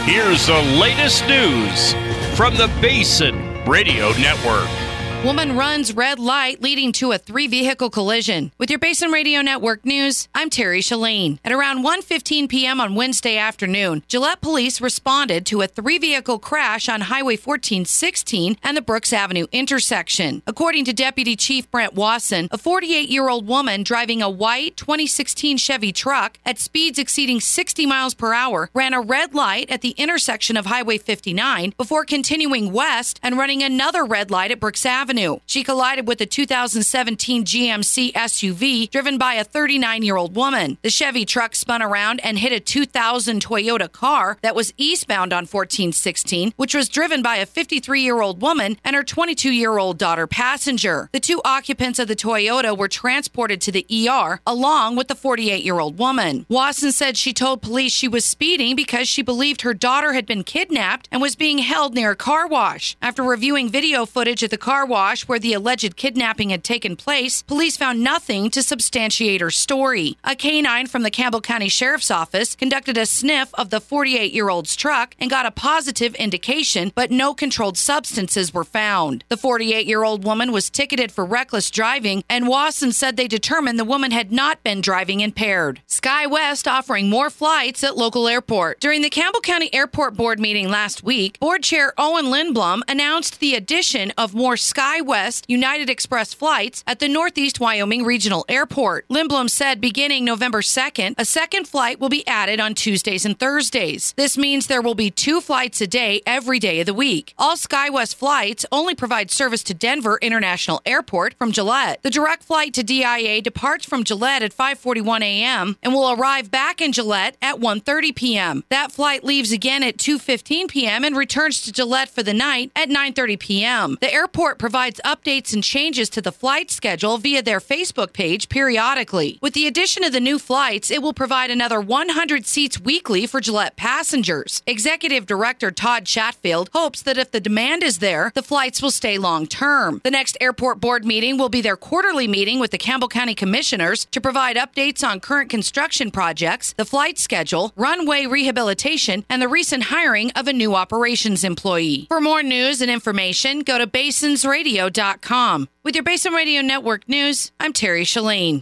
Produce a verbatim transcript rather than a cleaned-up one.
Here's the latest news from the Basin Radio Network. Woman runs red light leading to a three-vehicle collision. With your Basin Radio Network news, I'm Terry Shalane. At around one fifteen p.m. on Wednesday afternoon, Gillette police responded to a three-vehicle crash on Highway fourteen sixteen and the Brooks Avenue intersection. According to Deputy Chief Brent Wasson, a forty-eight-year-old woman driving a white twenty sixteen Chevy truck at speeds exceeding sixty miles per hour ran a red light at the intersection of Highway fifty-nine before continuing west and running another red light at Brooks Avenue. She collided with a two thousand seventeen G M C S U V driven by a thirty-nine-year-old woman. The Chevy truck spun around and hit a two thousand Toyota car that was eastbound on fourteen sixteen, which was driven by a fifty-three-year-old woman and her twenty-two-year-old daughter passenger. The two occupants of the Toyota were transported to the E R along with the forty-eight-year-old woman. Wasson said she told police she was speeding because she believed her daughter had been kidnapped and was being held near a car wash. After reviewing video footage at the car wash where the alleged kidnapping had taken place, police found nothing to substantiate her story. A canine from the Campbell County Sheriff's Office conducted a sniff of the forty-eight-year-old's truck and got a positive indication, but no controlled substances were found. The forty-eight-year-old woman was ticketed for reckless driving, and Wasson said they determined the woman had not been driving impaired. SkyWest offering more flights at local airport. During the Campbell County Airport Board meeting last week, Board Chair Owen Lindblom announced the addition of more SkyWest United Express flights at the Northeast Wyoming Regional Airport. Lindblom said beginning November second, a second flight will be added on Tuesdays and Thursdays. This means there will be two flights a day every day of the week. All SkyWest flights only provide service to Denver International Airport from Gillette. The direct flight to D I A departs from Gillette at five forty-one a.m. and will arrive back in Gillette at one thirty p.m. That flight leaves again at two fifteen p.m. and returns to Gillette for the night at nine thirty p.m. The airport provides updates and changes to the flight schedule via their Facebook page periodically. With the addition of the new flights, it will provide another one hundred seats weekly for Gillette passengers. Executive Director Todd Chatfield hopes that if the demand is there, the flights will stay long term. The next airport board meeting will be their quarterly meeting with the Campbell County Commissioners to provide updates on current construction projects, the flight schedule, runway rehabilitation, and the recent hiring of a new operations employee. For more news and information, go to basins radio dot com. With your Basin Radio Network news, I'm Terry Shalane.